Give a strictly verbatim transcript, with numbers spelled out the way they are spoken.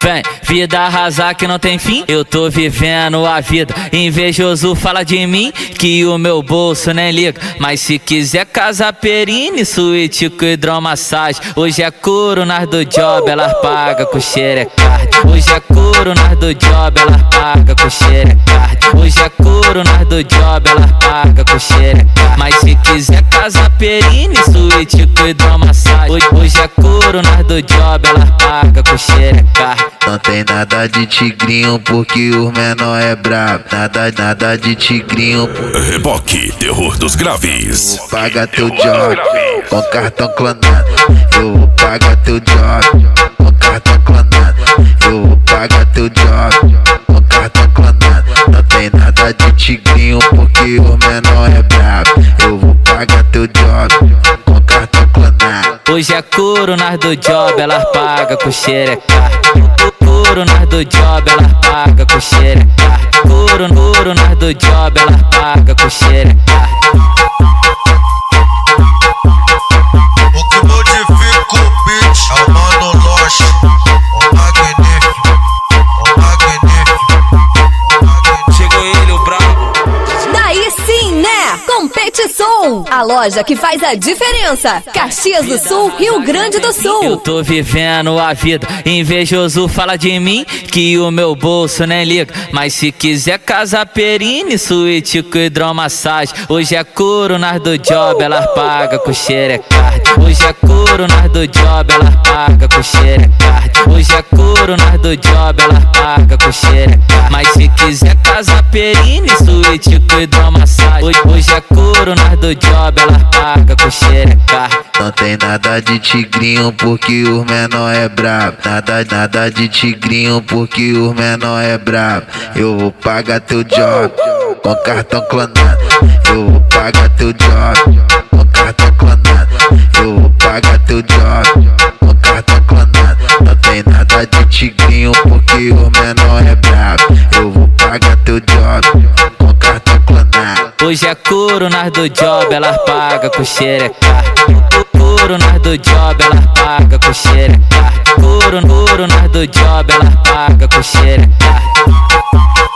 Vem, vida arrasar que não tem fim, eu tô vivendo a vida. Invejoso fala de mim, que o meu bolso nem liga. Mas se quiser casa perine, suíte com hidromassagem. Hoje é couro nas do job, elas pagam com xerecard. Hoje é couro nas do job, elas pagam com xerecard. Hoje é couro nas do job, elas pagam com xerecard. Mas se quiser casa perine, suíte com hidromassagem. Hoje, hoje é couro nas do job, elas pagam com xerecard. Não tem nada de tigrinho porque o menor é brabo. Nada, nada de tigrinho. Reboque, terror dos graves. Eu vou pagar teu job com cartão clonado. Eu vou pagar teu job com cartão clonado. Eu vou pagar teu job com cartão clonado. Não tem nada de tigrinho porque o menor é brabo. Eu vou pagar teu job com cartão clonado. Hoje é couro nas do job, elas pagam com xerecard. Couro nas do job, elas pagam com xerecard. Couro, couro nas do job, elas pagam com xerecard. O que modifica o beat é o Mano Lost, o magnífico, o magnífico. Chegou ele, o brabo. Daí sim, né? Competição, a loja que faz a diferença. Caxias do Sul, Rio Grande do Sul. Eu tô vivendo a vida, invejoso fala de mim, que o meu bolso nem liga. Mas se quiser casa perine, suíte com hidromassagem. Hoje é couro nas do job, elas pagam com xerecard. Hoje é couro nas do job, elas pagam com xerecard. Hoje é couro nas do job, elas pagam com xerecard. Mas se quiser casa perine, suíte com hidromassagem. Hoje, hoje é couro nas do job, elas pagam com xerecard. Não tem nada de tigrinho porque o menor é brabo. Nada, nada de tigrinho porque o menor é brabo. Eu vou pagar teu job com cartão clonado. Eu vou pagar teu job com cartão clonado. Eu vou pagar teu job com cartão clonado. Não tem nada de tigrinho porque o menor é brabo. Eu vou pagar teu job com cartão clonado. Hoje é couro nas do job, elas pagam com xerecard. Couro nas do job, elas pagam com xerecard. Couro, couro nas do job, elas pagam com xerecard.